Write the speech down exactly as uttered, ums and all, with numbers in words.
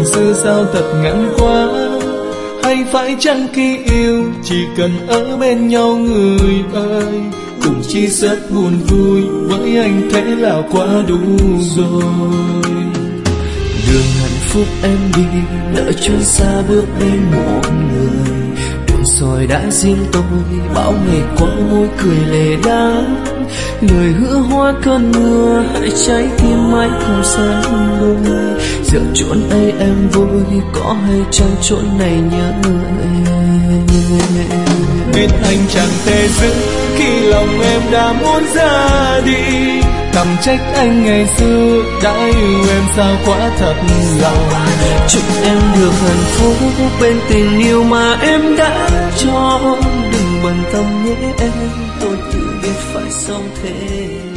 tình xưa sao thật ngắn quá. Hay phải chăng khi yêu chỉ cần ở bên nhau người ơi, cùng chia sẻ buồn vui với anh thế là quá đủ rồi. Đường hạnh phúc em đi, lỡ trốn xa bước bên một người. Đường soi đã riêng tôi, bao ngày qua môi cười lệ đắng. Lời hứa hoa cơn mưa, hãy trái tim mãi không sáng đôi. Giờ chốn ấy em vui, có hay chăng chốn này nhớ em. Biết anh chẳng thể giữ khi lòng em đã muốn ra đi. Thầm trách anh ngày xưa đã yêu em sao quá thật lòng. Chúc em được hạnh phúc bên tình yêu mà em đã cho. Đừng bận tâm nhé em, tôi tự biết phải sống thế.